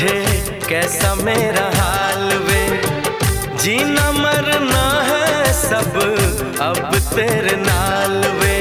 तुझे कैसा मेरा हाल वे, जीना मरना है सब अब तेरे नाल वे।